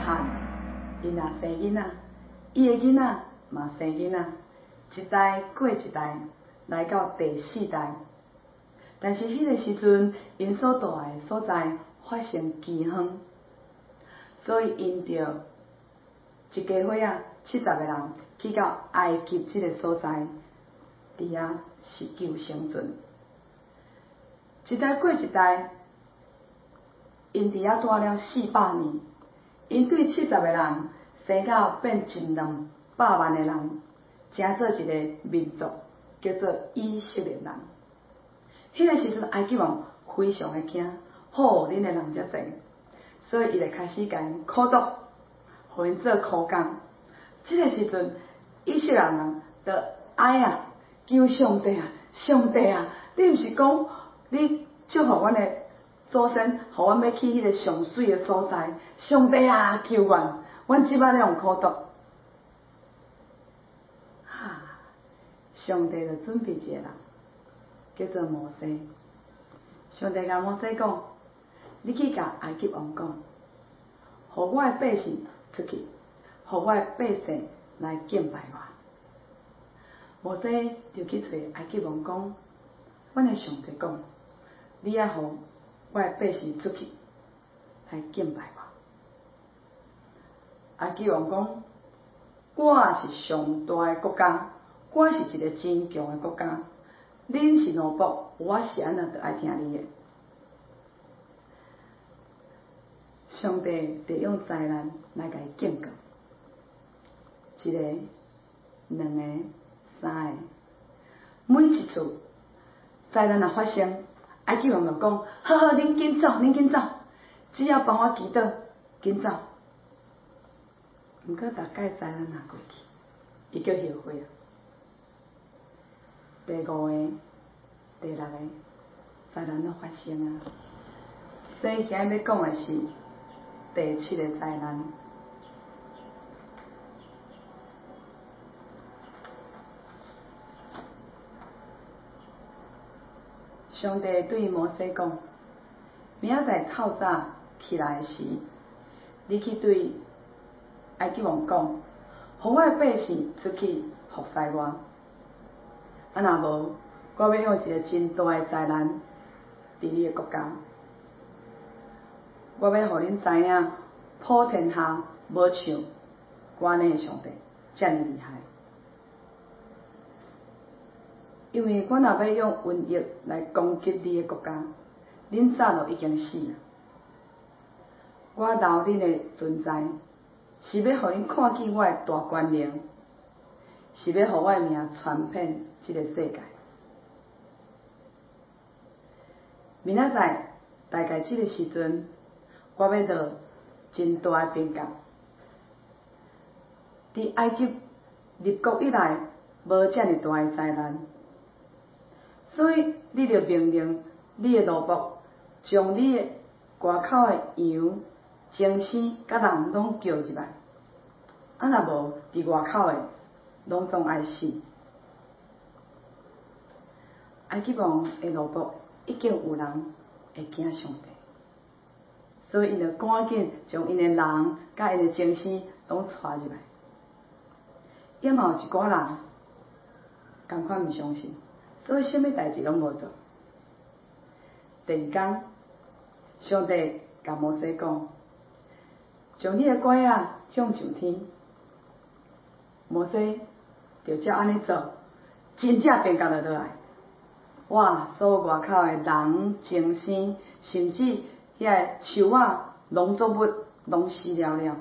汉，因也生囡仔，伊的囡仔嘛生囡仔，一代过一代，来到第4代。但是迄个时阵，因所住的所在发生饥荒，所以因着一家伙70个人去到埃及这个所在，伫遐是求生存。一代过一代，因伫遐住了400年，因对70个人生到变1、200万个人，成做一个民族，叫做以色列人。迄个时阵，埃及王非常的惊，恁的人遮侪，所以伊就开始甲因苦毒，互因做苦工。这个时阵，以色列人就哀求上帝上帝你毋是讲你祝福阮的祖先，互阮要去迄个上水的所在？上帝求阮即摆咧用苦毒。上帝就准备一个人，叫做摩西。上帝甲摩西讲：你去甲埃及王讲，互我的百姓出去，互我的百姓来敬拜我。摩西就去找埃及王讲：阮的上帝讲，你要互我的百姓出去来敬拜我。埃及王讲：我是上大的国家，我是一个真强的国家，恁是奴仆，我是安怎就爱听你的。上帝就用灾难来甲伊警告，一个、2个、3个，每一次灾难若发生，埃及王就讲：好，恁紧走，恁紧走，只要帮我祈祷，紧走。毋过，大概灾难若过去，伊就后悔啊。第5个、第6个灾难都发生啊。所以今日要讲的是第7个灾难。上帝对摩西讲：明仔载透早起来时，你去对埃及王讲，互我的百姓出去服侍我。若无，我要用一个真大的灾难伫你的国家。我要互恁知影，普天下无像我安尼的上帝遮尔厉害。因为我若要用瘟疫来攻击你的国家，恁早就已经死了。我留恁的存在，是要互恁看见我的大权能，是要互我的名传遍这个世界。明仔载大概这个时阵，我要落真大的冰雹。伫埃及立国以来，无遮尔大的灾难。所以，你着命令你的奴仆，将你的外口的羊、精生甲人拢叫入来。若无，伫外口的拢总爱死。埃及王的奴仆已经有人会惊上帝，所以因着赶紧将因的人甲因的精生拢带入来。也嘛有一寡人同款毋相信。所以，什么代志拢无做。第2天，上帝甲摩西讲：将你的拐向上天。摩西就照安尼做，真正冰雹就落来。哇！所有外口的人、精生，甚至遐个树农作物拢死了了。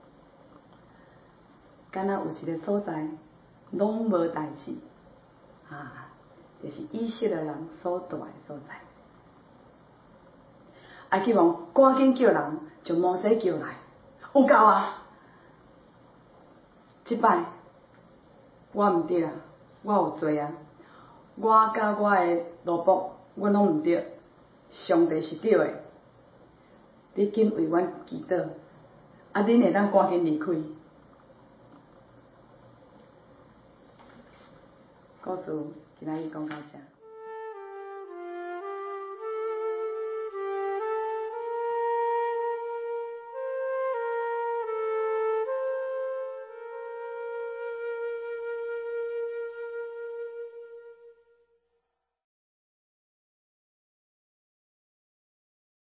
敢若有一个所在拢无代志就是以色列人所住的所在。埃及王赶紧叫人将摩西叫来，有够啊！即摆我毋对我有罪啊！我甲我的奴仆，阮拢毋对，上帝是对的。你紧为阮祈祷，恁会当赶紧离开。故事今仔日讲到这。